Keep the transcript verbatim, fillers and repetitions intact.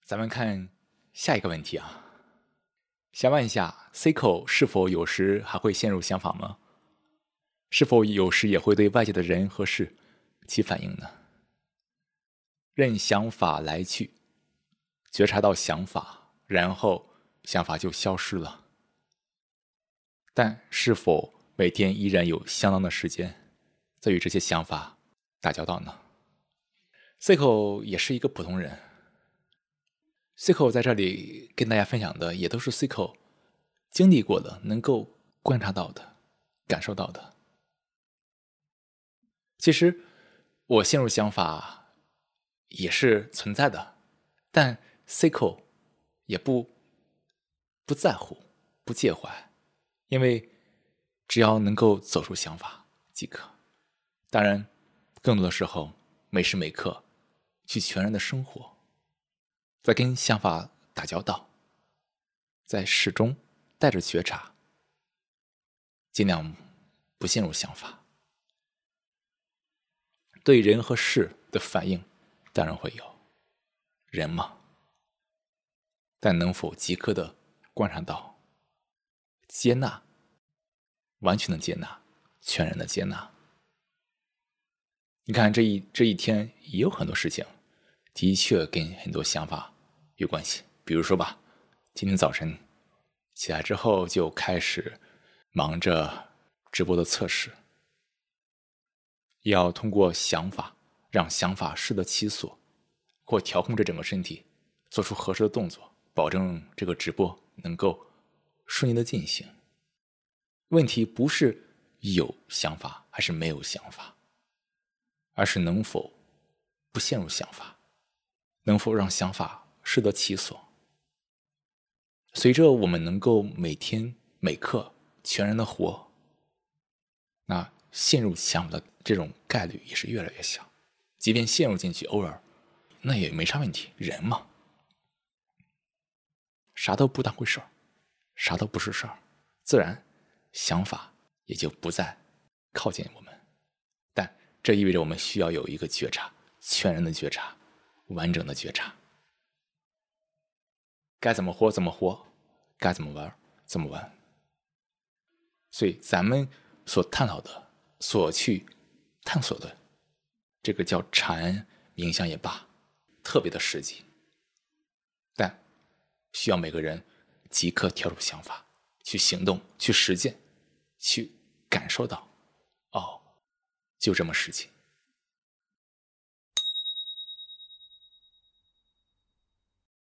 咱们看下一个问题啊，想问一下 C 口是否有时还会陷入想法吗？是否有时也会对外界的人和事起反应呢？任想法来去，觉察到想法，然后想法就消失了。但是否每天依然有相当的时间在与这些想法打交道呢？ C 口也是一个普通人， C 口在这里跟大家分享的也都是 C 口经历过的，能够观察到的，感受到的。其实我陷入想法也是存在的，但 C 口也不不在乎，不介怀，因为只要能够走出想法即可。当然更多的时候每时每刻去全然的生活，在跟想法打交道，在始终带着觉察，尽量不陷入想法。对人和事的反应当然会有，人嘛，但能否即刻的观察到、接纳，完全的接纳，全然的接纳。你看这一这一天也有很多事情的确跟很多想法有关系。比如说吧，今天早晨起来之后就开始忙着直播的测试，要通过想法让想法适得其所，或调控这整个身体，做出合适的动作，保证这个直播能够顺利的进行。问题不是有想法还是没有想法，而是能否不陷入想法，能否让想法适得其所。随着我们能够每天每刻全然的活，那陷入想法的这种概率也是越来越小。即便陷入进去，偶尔那也没啥问题，人嘛，啥都不当回事儿，啥都不是事儿，自然想法也就不再靠近我们。但这意味着我们需要有一个觉察，全然的觉察，完整的觉察。该怎么活怎么活，该怎么玩怎么玩。所以咱们所探讨的，所去探索的，这个叫禅冥想也罢，特别的实际，但需要每个人即刻跳出想法，去行动，去实践，去感受到，哦，就这么实际。